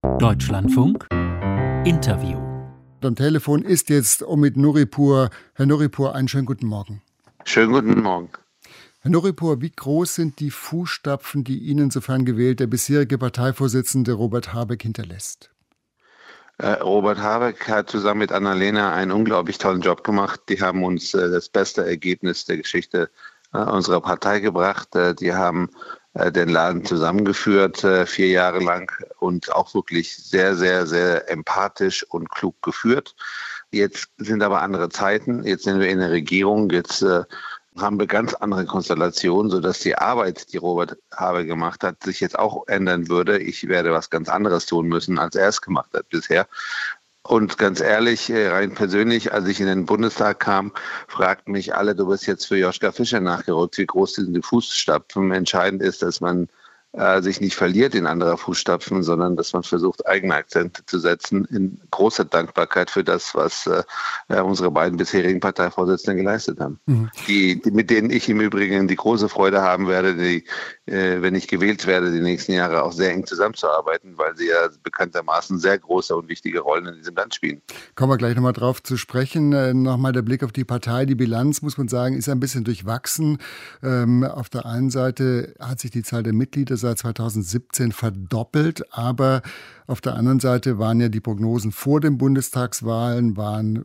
Deutschlandfunk Interview. Am Telefon ist jetzt Omid Nuripur. Herr Nuripur, einen schönen guten Morgen. Schönen guten Morgen. Herr Nuripur, wie groß sind die Fußstapfen, die Ihnen, sofern gewählt, der bisherige Parteivorsitzende Robert Habeck hinterlässt? Robert Habeck hat zusammen mit Annalena einen unglaublich tollen Job gemacht. Die haben uns das beste Ergebnis der Geschichte unserer Partei gebracht. Die haben den Laden zusammengeführt, 4 Jahre lang, und auch wirklich sehr, sehr, sehr empathisch und klug geführt. Jetzt sind aber andere Zeiten. Jetzt sind wir in der Regierung. Jetzt haben wir ganz andere Konstellationen, sodass die Arbeit, die Robert Habeck gemacht hat, sich jetzt auch ändern würde. Ich werde was ganz anderes tun müssen, als er es gemacht hat bisher. Und ganz ehrlich, rein persönlich, als ich in den Bundestag kam, fragten mich alle, du bist jetzt für Joschka Fischer nachgerückt, wie groß sind die Fußstapfen? Entscheidend ist, dass man sich nicht verliert in anderer Fußstapfen, sondern dass man versucht, eigene Akzente zu setzen, in großer Dankbarkeit für das, was unsere beiden bisherigen Parteivorsitzenden geleistet haben. Mhm. Mit denen ich im Übrigen die große Freude haben werde, wenn ich gewählt werde, die nächsten Jahre auch sehr eng zusammenzuarbeiten, weil sie ja bekanntermaßen sehr große und wichtige Rollen in diesem Land spielen. Kommen wir gleich nochmal drauf zu sprechen. Nochmal der Blick auf die Partei. Die Bilanz, muss man sagen, ist ein bisschen durchwachsen. Auf der einen Seite hat sich die Zahl der Mitglieder seit 2017 verdoppelt, aber auf der anderen Seite waren ja die Prognosen vor den Bundestagswahlen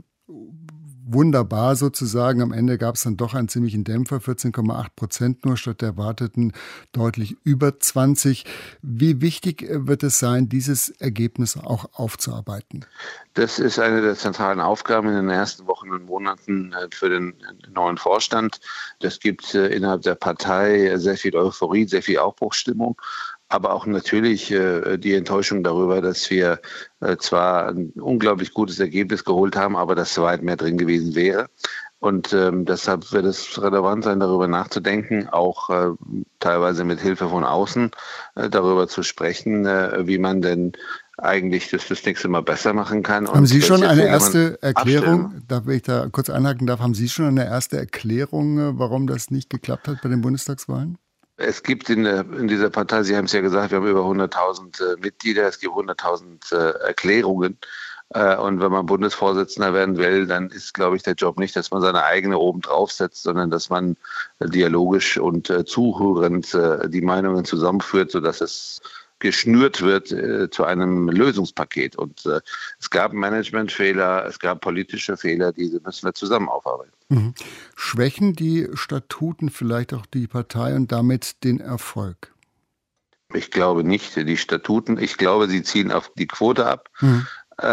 wunderbar sozusagen. Am Ende gab es dann doch einen ziemlichen Dämpfer, 14,8% nur statt der erwarteten deutlich über 20. Wie wichtig wird es sein, dieses Ergebnis auch aufzuarbeiten? Das ist eine der zentralen Aufgaben in den ersten Wochen und Monaten für den neuen Vorstand. Das gibt innerhalb der Partei sehr viel Euphorie, sehr viel Aufbruchsstimmung. Aber auch natürlich die Enttäuschung darüber, dass wir zwar ein unglaublich gutes Ergebnis geholt haben, aber dass weit mehr drin gewesen wäre. Und deshalb wird es relevant sein, darüber nachzudenken, auch teilweise mit Hilfe von außen darüber zu sprechen, wie man denn eigentlich das nächste Mal besser machen kann. Haben Sie schon eine erste Erklärung, darf ich da kurz einhaken darf, haben Sie schon eine erste Erklärung, warum das nicht geklappt hat bei den Bundestagswahlen? Es gibt in dieser Partei, Sie haben es ja gesagt, wir haben über 100.000 Mitglieder, es gibt 100.000 Erklärungen. Und wenn man Bundesvorsitzender werden will, dann ist, glaube ich, der Job nicht, dass man seine eigene oben draufsetzt, sondern dass man dialogisch und zuhörend die Meinungen zusammenführt, sodass es geschnürt wird zu einem Lösungspaket. Und es gab Managementfehler, es gab politische Fehler, diese müssen wir zusammen aufarbeiten. Mhm. Schwächen die Statuten vielleicht auch die Partei und damit den Erfolg? Ich glaube nicht. Die Statuten, ich glaube, sie zielen auf die Quote ab. Mhm.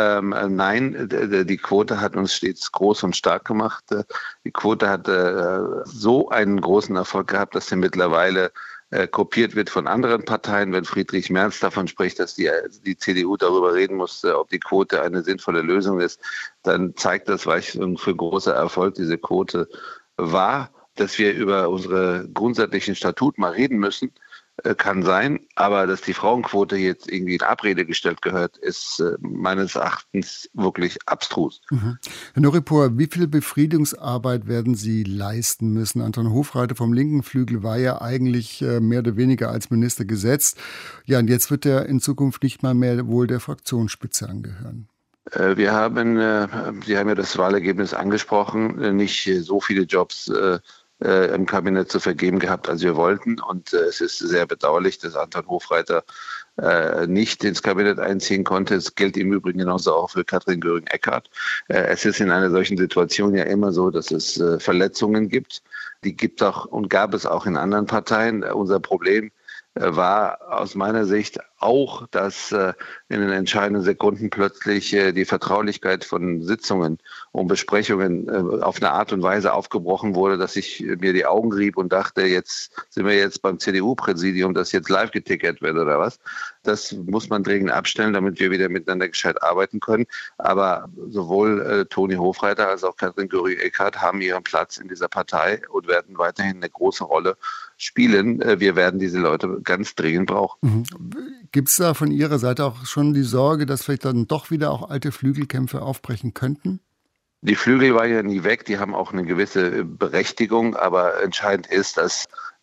Nein, die Quote hat uns stets groß und stark gemacht. Die Quote hat so einen großen Erfolg gehabt, dass sie mittlerweile kopiert wird von anderen Parteien. Wenn Friedrich Merz davon spricht, dass die CDU darüber reden muss, ob die Quote eine sinnvolle Lösung ist, dann zeigt das, was für großer Erfolg diese Quote war. Dass wir über unsere grundsätzlichen Statuten mal reden müssen, kann sein, aber dass die Frauenquote jetzt irgendwie in Abrede gestellt gehört, ist meines Erachtens wirklich abstrus. Mhm. Herr Nuripur, wie viel Befriedungsarbeit werden Sie leisten müssen? Anton Hofreiter vom linken Flügel war ja eigentlich mehr oder weniger als Minister gesetzt. Ja, und jetzt wird er in Zukunft nicht mal mehr wohl der Fraktionsspitze angehören. Sie haben ja das Wahlergebnis angesprochen, nicht so viele Jobs im Kabinett zu vergeben gehabt, als wir wollten. Und es ist sehr bedauerlich, dass Anton Hofreiter nicht ins Kabinett einziehen konnte. Es gilt im Übrigen genauso auch für Katrin Göring-Eckardt. Es ist in einer solchen Situation ja immer so, dass es Verletzungen gibt. Die gibt auch und gab es auch in anderen Parteien. Unser Problem war aus meiner Sicht auch, dass in den entscheidenden Sekunden plötzlich die Vertraulichkeit von Sitzungen und Besprechungen auf eine Art und Weise aufgebrochen wurde, dass ich mir die Augen rieb und dachte, jetzt sind wir jetzt beim CDU-Präsidium, das jetzt live getickert wird oder was. Das muss man dringend abstellen, damit wir wieder miteinander gescheit arbeiten können. Aber sowohl Toni Hofreiter als auch Katrin Göring-Eckardt haben ihren Platz in dieser Partei und werden weiterhin eine große Rolle spielen. Wir werden diese Leute ganz dringend brauchen. Mhm. Gibt es da von Ihrer Seite auch schon die Sorge, dass vielleicht dann doch wieder auch alte Flügelkämpfe aufbrechen könnten? Die Flügel waren ja nie weg, die haben auch eine gewisse Berechtigung, aber entscheidend ist, dass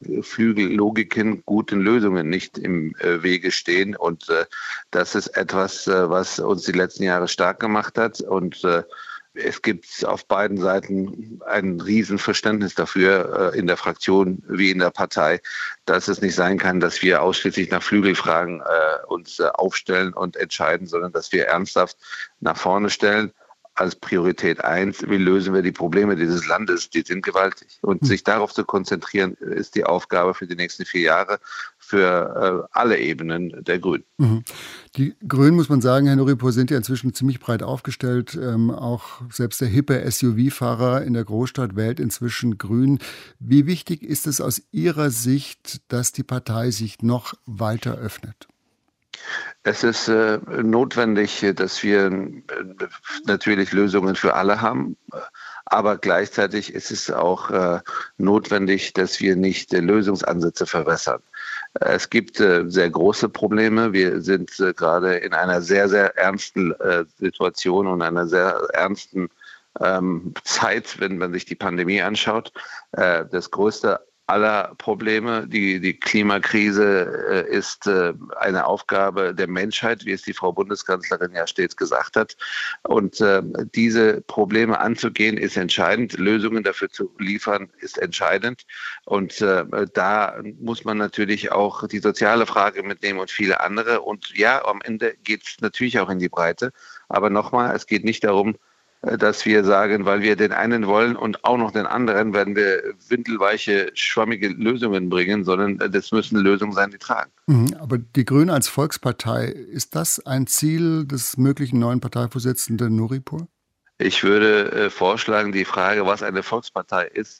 Flügellogiken guten Lösungen nicht im Wege stehen. Und das ist etwas, was uns die letzten Jahre stark gemacht hat. Und es gibt auf beiden Seiten ein Riesenverständnis dafür in der Fraktion wie in der Partei, dass es nicht sein kann, dass wir ausschließlich nach Flügelfragen uns aufstellen und entscheiden, sondern dass wir ernsthaft nach vorne stellen. Als Priorität 1, wie lösen wir die Probleme dieses Landes? Die sind gewaltig. Und sich darauf zu konzentrieren, ist die Aufgabe für die nächsten 4 Jahre für alle Ebenen der Grünen. Die Grünen, muss man sagen, Herr Nuripur, sind ja inzwischen ziemlich breit aufgestellt. Auch selbst der hippe SUV-Fahrer in der Großstadt wählt inzwischen Grün. Wie wichtig ist es aus Ihrer Sicht, dass die Partei sich noch weiter öffnet? Es ist notwendig, dass wir natürlich Lösungen für alle haben, aber gleichzeitig ist es auch notwendig, dass wir nicht Lösungsansätze verwässern. Es gibt sehr große Probleme. Wir sind gerade in einer sehr, sehr ernsten Situation und einer sehr ernsten Zeit, wenn man sich die Pandemie anschaut. Das größte aller Probleme. Die Klimakrise ist eine Aufgabe der Menschheit, wie es die Frau Bundeskanzlerin ja stets gesagt hat. Und diese Probleme anzugehen, ist entscheidend. Lösungen dafür zu liefern, ist entscheidend. Und da muss man natürlich auch die soziale Frage mitnehmen und viele andere. Und ja, am Ende geht es natürlich auch in die Breite. Aber nochmal, es geht nicht darum, dass wir sagen, weil wir den einen wollen und auch noch den anderen, werden wir windelweiche, schwammige Lösungen bringen, sondern das müssen Lösungen sein, die tragen. Aber die Grünen als Volkspartei, ist das ein Ziel des möglichen neuen Parteivorsitzenden Nuripur? Ich würde vorschlagen, die Frage, was eine Volkspartei ist,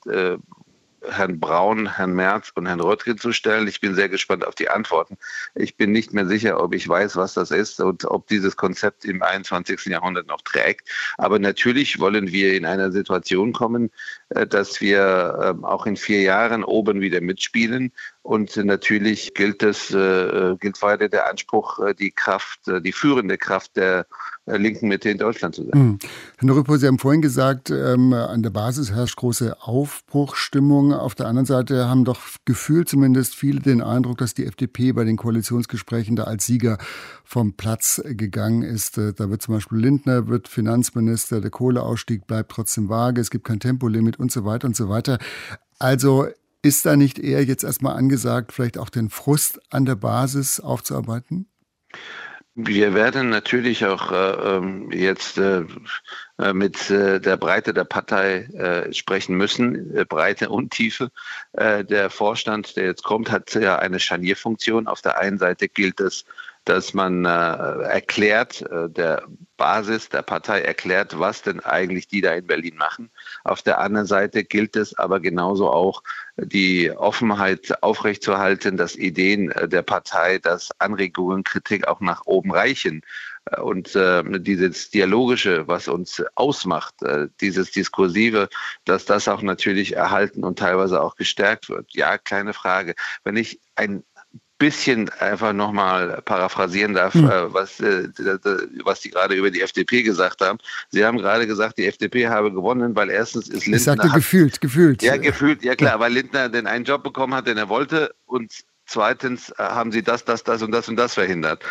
Herrn Braun, Herrn Merz und Herrn Röttgen zu stellen. Ich bin sehr gespannt auf die Antworten. Ich bin nicht mehr sicher, ob ich weiß, was das ist und ob dieses Konzept im 21. Jahrhundert noch trägt. Aber natürlich wollen wir in einer Situation kommen, dass wir auch in 4 Jahren oben wieder mitspielen. Und natürlich gilt weiter der Anspruch, die führende Kraft der linken Mitte in Deutschland zu sein. Herr Nuripur, Sie haben vorhin gesagt, an der Basis herrscht große Aufbruchsstimmung. Auf der anderen Seite haben doch gefühlt zumindest viele den Eindruck, dass die FDP bei den Koalitionsgesprächen da als Sieger vom Platz gegangen ist. Da wird zum Beispiel Lindner wird Finanzminister, der Kohleausstieg bleibt trotzdem vage, es gibt kein Tempolimit und so weiter und so weiter. Also ist da nicht eher jetzt erstmal angesagt, vielleicht auch den Frust an der Basis aufzuarbeiten? Wir werden natürlich auch jetzt mit der Breite der Partei sprechen müssen, Breite und Tiefe. Der Vorstand, der jetzt kommt, hat ja eine Scharnierfunktion. Auf der einen Seite gilt es, dass man erklärt, der Basis der Partei erklärt, was denn eigentlich die da in Berlin machen. Auf der anderen Seite gilt es aber genauso auch, die Offenheit aufrechtzuerhalten, dass Ideen der Partei, dass Anregungen, Kritik auch nach oben reichen. Und dieses Dialogische, was uns ausmacht, dieses Diskursive, dass das auch natürlich erhalten und teilweise auch gestärkt wird. Ja, keine Frage. Wenn ich ein bisschen einfach nochmal paraphrasieren darf, was Sie gerade über die FDP gesagt haben. Sie haben gerade gesagt, die FDP habe gewonnen, weil erstens ist Lindner... Ich sagte gefühlt. Ja, gefühlt, ja klar, weil Lindner den einen Job bekommen hat, den er wollte, und zweitens haben sie das und das verhindert.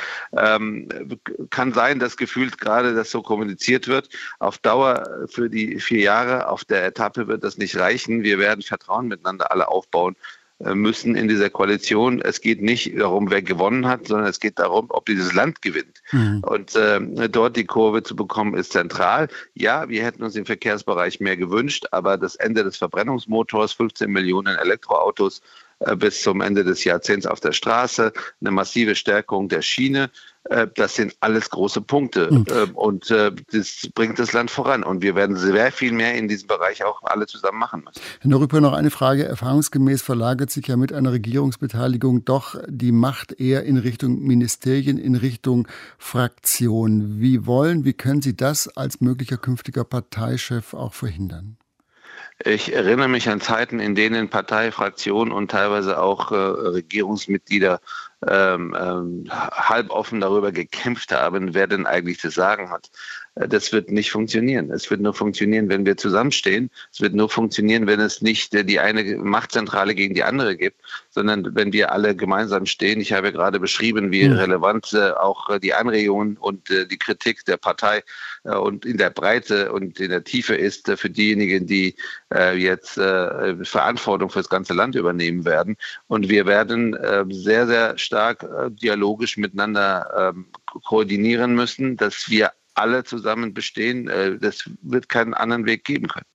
Kann sein, dass gefühlt gerade das so kommuniziert wird. Auf Dauer für die 4 Jahre auf der Etappe wird das nicht reichen. Wir werden Vertrauen miteinander alle aufbauen müssen in dieser Koalition. Es geht nicht darum, wer gewonnen hat, sondern es geht darum, ob dieses Land gewinnt. Und dort die Kurve zu bekommen, ist zentral. Ja, wir hätten uns im Verkehrsbereich mehr gewünscht, aber das Ende des Verbrennungsmotors, 15 Millionen Elektroautos bis zum Ende des Jahrzehnts auf der Straße, eine massive Stärkung der Schiene, das sind alles große Punkte. Und das bringt das Land voran. Und wir werden sehr viel mehr in diesem Bereich auch alle zusammen machen müssen. Herr Nuripur, noch eine Frage. Erfahrungsgemäß verlagert sich ja mit einer Regierungsbeteiligung doch die Macht eher in Richtung Ministerien, in Richtung Fraktion. Wie können Sie das als möglicher künftiger Parteichef auch verhindern? Ich erinnere mich an Zeiten, in denen Parteifraktionen und teilweise auch Regierungsmitglieder halboffen darüber gekämpft haben, wer denn eigentlich zu sagen hat. Das wird nicht funktionieren. Es wird nur funktionieren, wenn wir zusammenstehen. Es wird nur funktionieren, wenn es nicht die eine Machtzentrale gegen die andere gibt, sondern wenn wir alle gemeinsam stehen. Ich habe gerade beschrieben, wie relevant auch die Anregungen und die Kritik der Partei und in der Breite und in der Tiefe ist für diejenigen, die jetzt Verantwortung für das ganze Land übernehmen werden. Und wir werden sehr, sehr stark dialogisch miteinander koordinieren müssen, dass wir alle zusammen bestehen. Das wird keinen anderen Weg geben können.